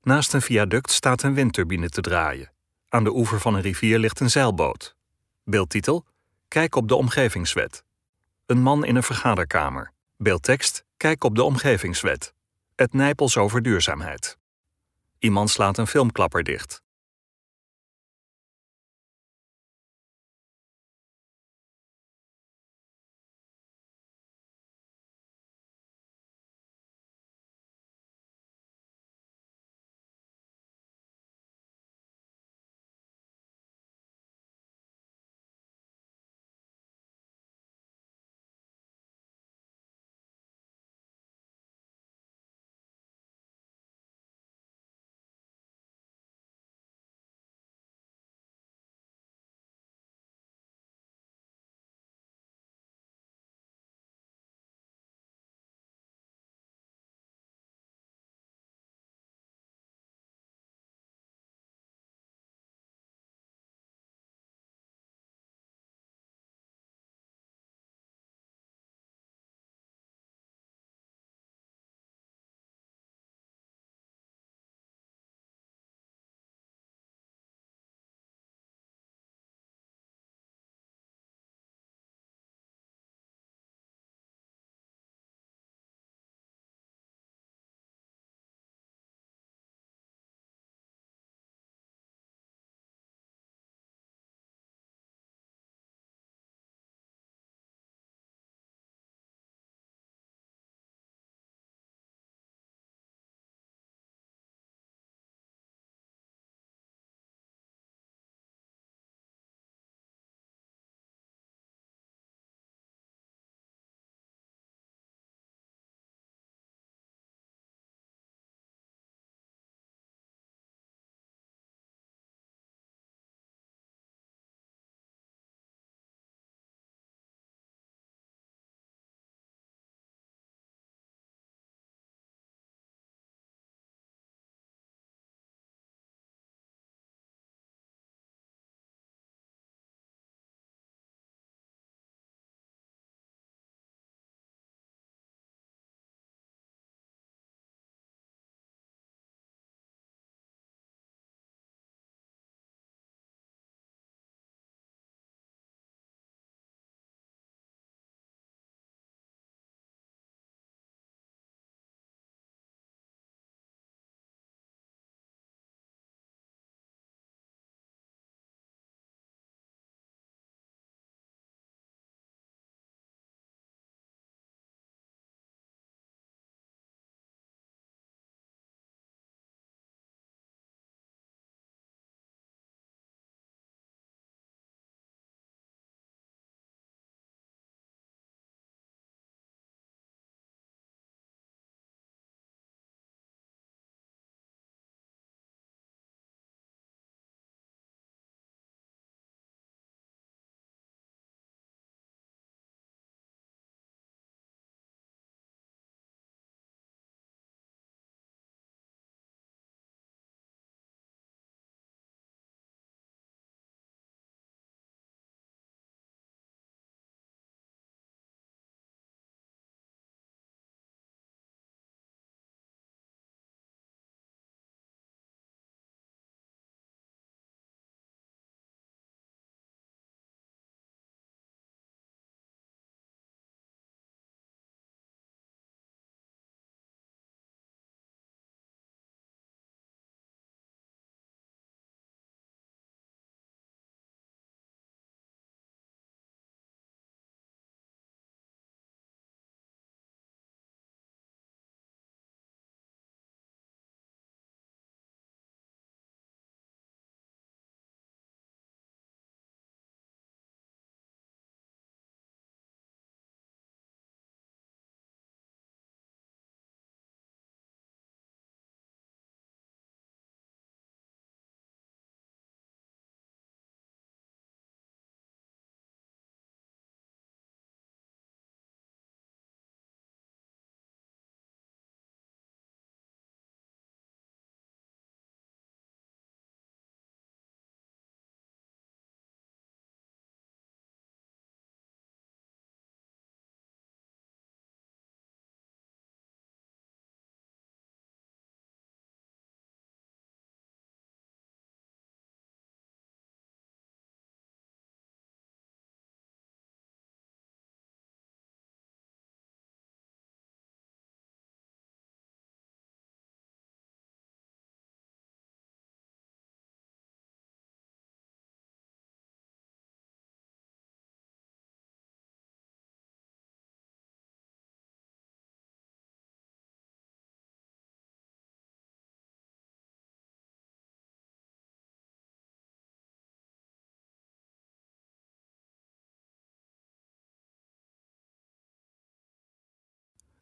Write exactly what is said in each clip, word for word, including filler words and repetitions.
Naast een viaduct staat een windturbine te draaien. Aan de oever van een rivier ligt een zeilboot. Beeldtitel: Kijk op de omgevingswet. Een man in een vergaderkamer. Beeldtekst: Kijk op de omgevingswet. Het Nijpels over duurzaamheid. Iemand slaat een filmklapper dicht.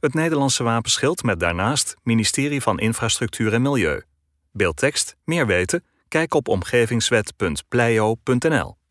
Het Nederlandse wapenschild met daarnaast Ministerie van Infrastructuur en Milieu. Beeldtekst, meer weten? Kijk op omgevingswet punt pleio punt n l.